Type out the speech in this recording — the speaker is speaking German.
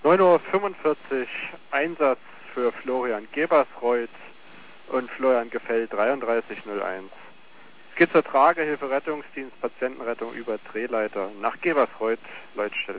9:45 Uhr Einsatz für Florian Gebersreuth und Florian Gefell 3301. Es geht zur Tragehilfe Rettungsdienst Patientenrettung über Drehleiter nach Gebersreuth, Leutstelle.